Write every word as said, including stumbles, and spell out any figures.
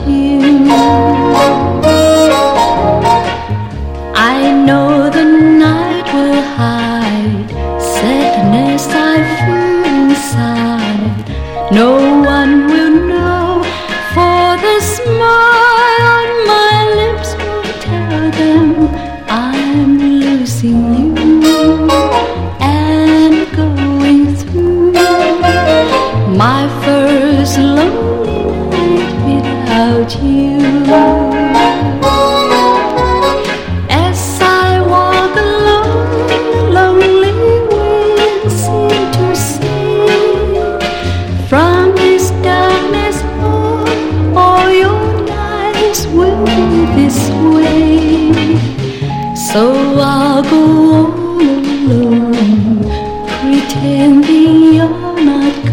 you. I know the night will hide sadness I feel inside. No one will know, for the smile on my lips will tell them I'm losing you and going through my first lonely night without you. As I walk alone, the lonely wind seems to sing from this darkness on, all your nights will be this way. So I'll go on alone, pretend